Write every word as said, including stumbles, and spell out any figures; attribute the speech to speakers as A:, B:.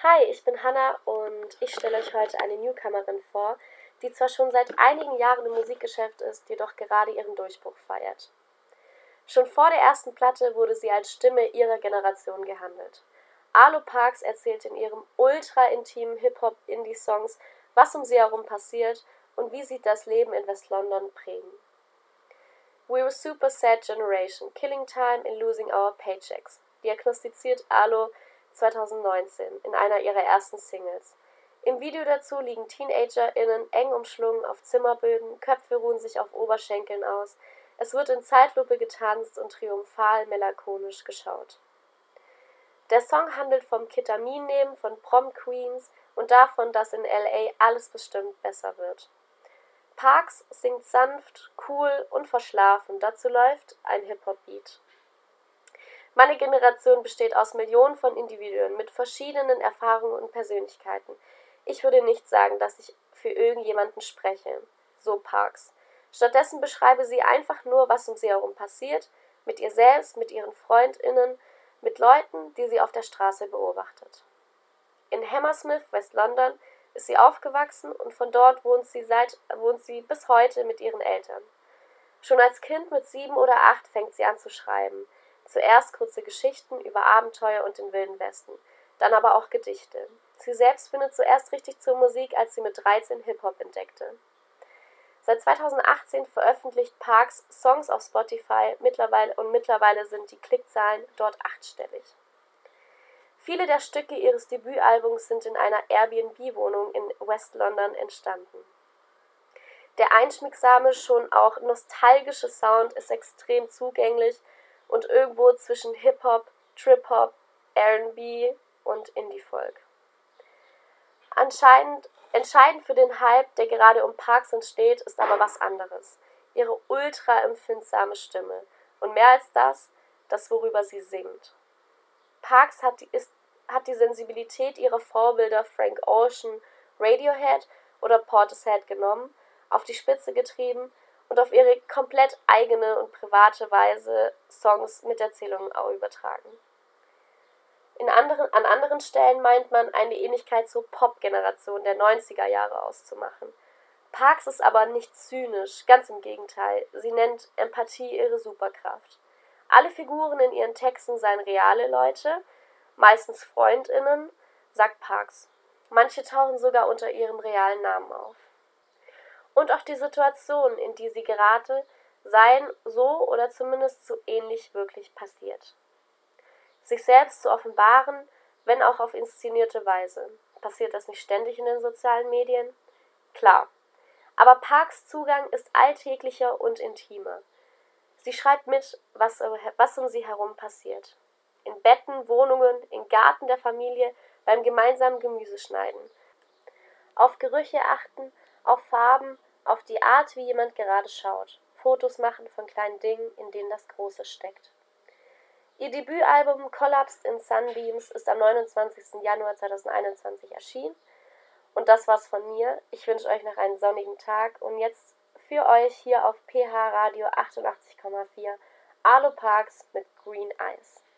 A: Hi, ich bin Hannah und ich stelle euch heute eine Newcomerin vor, die zwar schon seit einigen Jahren im Musikgeschäft ist, jedoch gerade ihren Durchbruch feiert. Schon vor der ersten Platte wurde sie als Stimme ihrer Generation gehandelt. Arlo Parks erzählt in ihrem ultra-intimen Hip-Hop-Indie-Songs, was um sie herum passiert und wie sie das Leben in West-London prägen. We're a super sad generation, killing time and losing our paychecks, diagnostiziert Arlo zweitausendneunzehn in einer ihrer ersten Singles. Im Video dazu liegen TeenagerInnen eng umschlungen auf Zimmerböden, Köpfe ruhen sich auf Oberschenkeln aus, es wird in Zeitlupe getanzt und triumphal melancholisch geschaut. Der Song handelt vom Ketaminnehmen von Prom-Queens und davon, dass in L A alles bestimmt besser wird. Parks singt sanft, cool und verschlafen, dazu läuft ein Hip-Hop-Beat. Meine Generation besteht aus Millionen von Individuen mit verschiedenen Erfahrungen und Persönlichkeiten. Ich würde nicht sagen, dass ich für irgendjemanden spreche, so Parks. Stattdessen beschreibe sie einfach nur, was um sie herum passiert, mit ihr selbst, mit ihren FreundInnen, mit Leuten, die sie auf der Straße beobachtet. In Hammersmith, West-London, ist sie aufgewachsen und von dort wohnt sie, seit, wohnt sie bis heute mit ihren Eltern. Schon als Kind mit sieben oder acht fängt sie an zu schreiben. Zuerst kurze Geschichten über Abenteuer und den Wilden Westen, dann aber auch Gedichte. Sie selbst findet zuerst richtig zur Musik, als sie mit dreizehn Hip-Hop entdeckte. Seit zweitausendachtzehn veröffentlicht Parks Songs auf Spotify mittlerweile und mittlerweile sind die Klickzahlen dort achtstellig. Viele der Stücke ihres Debütalbums sind in einer Airbnb-Wohnung in West London entstanden. Der einschmiegsame, schon auch nostalgische Sound ist extrem zugänglich und irgendwo zwischen Hip-Hop, Trip-Hop, R and B und Indie-Folk. Anscheinend, entscheidend für den Hype, der gerade um Parks entsteht, ist aber was anderes. Ihre ultra-empfindsame Stimme und mehr als das, das worüber sie singt. Parks hat die, ist, hat die Sensibilität ihrer Vorbilder Frank Ocean, Radiohead oder Portishead genommen, auf die Spitze getrieben und auf ihre komplett eigene und private Weise Songs mit Erzählungen übertragen. In anderen, an anderen Stellen meint man, eine Ähnlichkeit zur Pop-Generation der neunziger Jahre auszumachen. Parks ist aber nicht zynisch, ganz im Gegenteil, sie nennt Empathie ihre Superkraft. Alle Figuren in ihren Texten seien reale Leute, meistens FreundInnen, sagt Parks. Manche tauchen sogar unter ihrem realen Namen auf. Und auch die Situationen, in die sie gerate, seien so oder zumindest so ähnlich wirklich passiert. Sich selbst zu offenbaren, wenn auch auf inszenierte Weise. Passiert das nicht ständig in den sozialen Medien? Klar. Aber Parks Zugang ist alltäglicher und intimer. Sie schreibt mit, was, was um sie herum passiert. In Betten, Wohnungen, im Garten der Familie, beim gemeinsamen Gemüseschneiden. Auf Gerüche achten, auf Farben, auf die Art, wie jemand gerade schaut. Fotos machen von kleinen Dingen, in denen das Große steckt. Ihr Debütalbum Collapsed in Sunbeams ist am neunundzwanzigsten Januar zweitausendeinundzwanzig erschienen. Und das war's von mir. Ich wünsche euch noch einen sonnigen Tag und jetzt für euch hier auf P H Radio achtundachtzig Komma vier Arlo Parks mit Green Eyes.